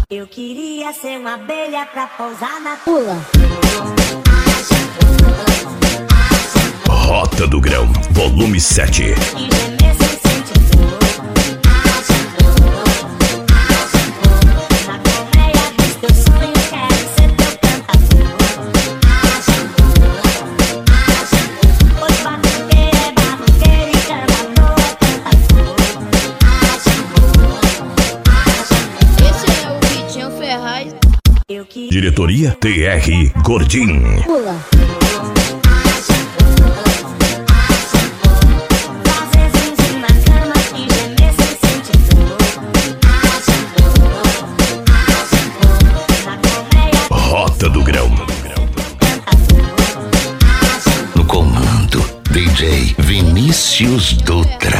Eu queria ser uma abelha pra pousar na pula. Rota do Grão, volume 7. Diretoria TR Gordinho. Pula. Rota do Grão. No comando, DJ Vinícius Dutra.